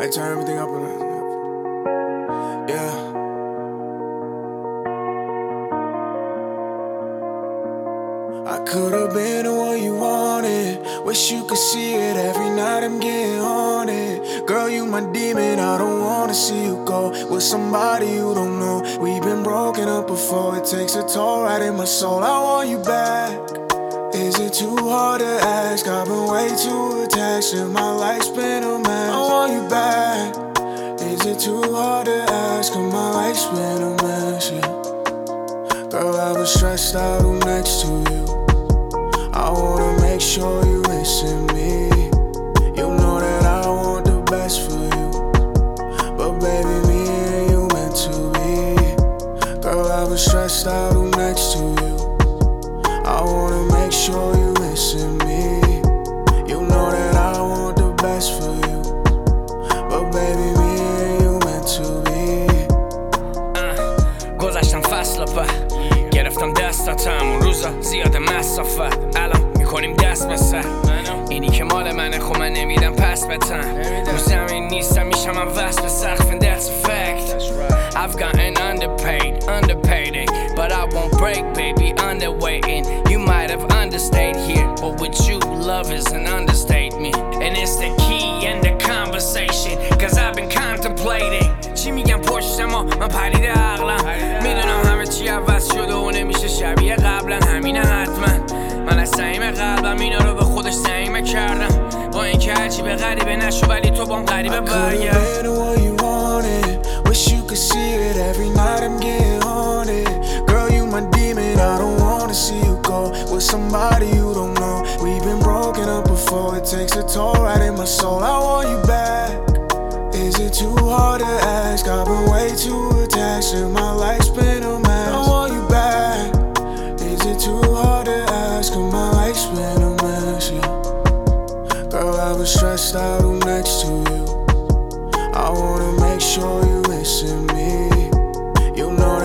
I turn everything up and yeah. I could've been the one you wanted. Wish you could see it every night I'm getting haunted. Girl, you my demon, I don't wanna see you go with somebody you don't know. We've been broken up before, it takes a toll right in my soul. I want you back. Is it too hard to ask? I've been way too attached and my life's been a mess. I want you back. Is it too hard to ask? Cause my life's been a mess, yeah. Girl, I was stressed out next to you. I wanna make sure you listen me. You know that I want the best for you, but baby, me and you meant to be. Girl, I was stressed out next to you. I wanna make sure you listen me. You know that I want the best for you, but baby, me and you meant to be. گذشتم فصل په گرفتم دستاتم اون روزا زیاد مسافه الان میکنیم دست به سر اینی که مال منه خب من نمیدم پس بتن رو زمین نیستم میشم من وصل به سقف and that's a fact. I've gotten underpaid, but I won't break, baby, underweighting. You might have understayed here, but with you, love is an understatement. And it's the key in the conversation, cause I've been contemplating. چی میگم پشت ما من پریده عقلم میدونم همه چی عوض شده و نمیشه شبیه قبلا همینه حتما. من از صمیم قلبم اینا رو به خودش صمیمه کردم با اینکه هرچی به غریبه نشو ولی تو بام غریبه برگرد. Wish you could see it every night I'm getting haunted. Girl, you my demon, I don't wanna see you go with somebody you don't know. We've been broken up before, it takes a toll right in my soul. I want you back. Is it too hard to ask? I've been way too attached and my life's been a mess. I want you back. Is it too hard to ask? Cause my life's been a mess, yeah. Girl, I was stressed out next to you. I wanna make sure you listen me. You know